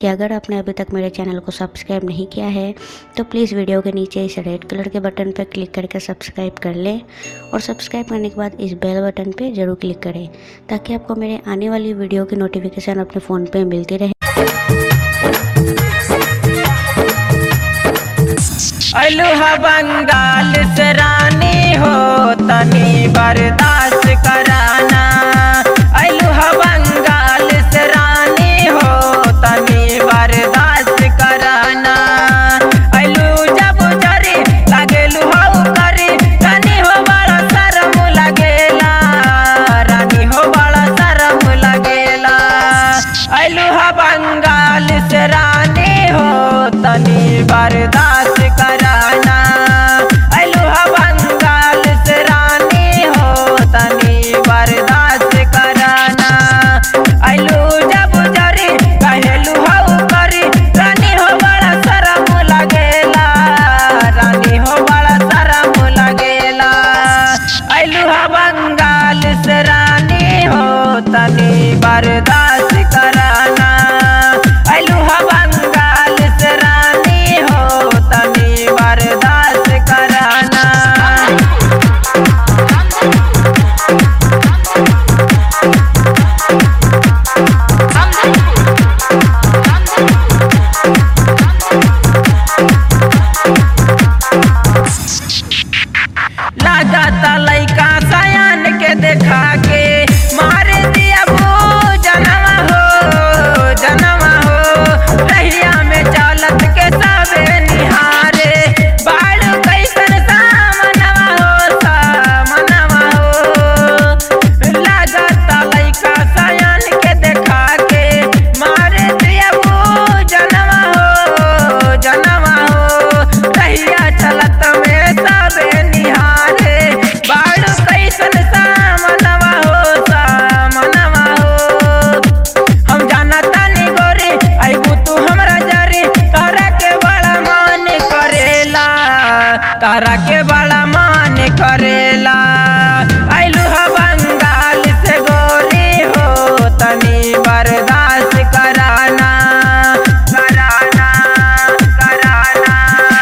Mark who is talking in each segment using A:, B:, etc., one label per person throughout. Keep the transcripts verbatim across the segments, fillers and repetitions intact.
A: कि अगर आपने अभी तक मेरे चैनल को सब्सक्राइब नहीं किया है तो प्लीज़ वीडियो के नीचे इस रेड कलर के बटन पर क्लिक करके सब्सक्राइब कर लें और सब्सक्राइब करने के बाद इस बेल बटन पे ज़रूर क्लिक करें ताकि आपको मेरे आने वाली वीडियो की नोटिफिकेशन अपने फ़ोन पे मिलती रहे।
B: अलुहा बंगाल से रानी हो तनी बर्दाश्त कराना। अलुहा बंगाल से रानी हो तनी बर्दाश्त कराना। अलू जब जरी लगेलू हो करी रानी हो बड़ा शर्म लगेला। रानी हो बड़ा शर्म लगेला। अलुहा बंगाल से रानी हो तनी बर्दाश्त कराना। अलुहा बंगाल से रानी हो तनी बर्दाश्त कराना। अलू जब जरी कहेलू हो करी रानी हो बड़ा शर्म लगेला। रानी हो बड़ा शर्म लगेला। अलुहा बंगाल से रानी हो तनी बर्दाश्त कराना। अलुहा बंगाल से रानी हो तनी बर्दाश्त कराना। लगाता लइका सयान के देखा के मारे दिया वो जनवा हो जनवा हो। रहिया में चलत के सबे निहारे बाड़ कैसन सामनवा हो सामनवा हो। लगाता लइका सयान के देखा के मारे दिया वो जनवा हो जनवा हो। रहिया चलत में सबे निहारे बाड़ कैसन सामनवा हो सामनवा हो। हम जानता नी गोरी आइबू तू हमरा जरी तारा के बड़ा मान करेला। तारा के बड़ा मान करेला। अलुहा बंगाल से गोरी हो तनी बर्दाश्त कराना कराना कराना।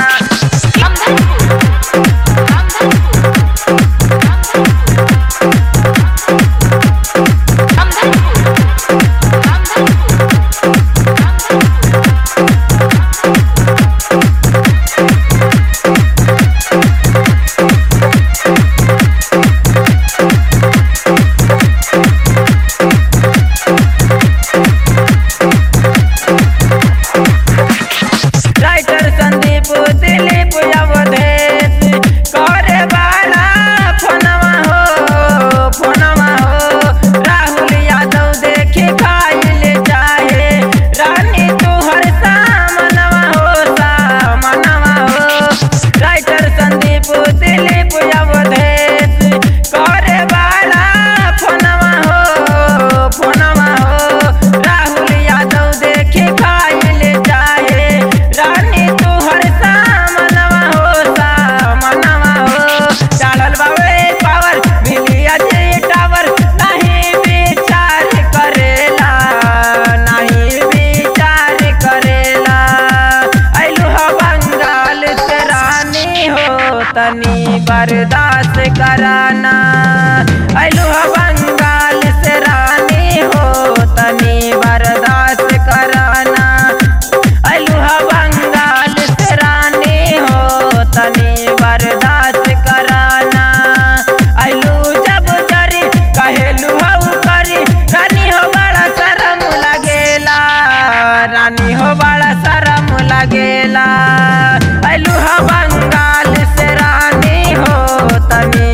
B: राइटर संदीप दिलीप अवधेश करे बाला फोनवा हो फोनवा हो। राहुल यादव देखे खाइल चाहे रानी तुहर सामनवा हो सामनवा हो। राइटर संदीप दिलीप अवधेश करे बाला फोनवा हो फोनवा हो। राहुल यादव देखे खाइल चाहे रानी तुहर सामनवा हो सामनवा हो। चढ़ल बावे पावर मिली अजय टावर नहीं विचार करेला नहीं विचार करेला। अलुहा बंगाल से रानी हो तनी बर्दाश्त कराना। अलुहा बंगाल से रानी हो तनी बर्दाश्त कराना। अलुहा बंगाल से रानी हो तनी बर्दाश्त कराना। अलू जब जरी कहेलू हो करी रानी हो बड़ा शर्म लगेला। रानी हो बड़ा शर्म लगेला। अलुहा बंगाल से रानी हो तनी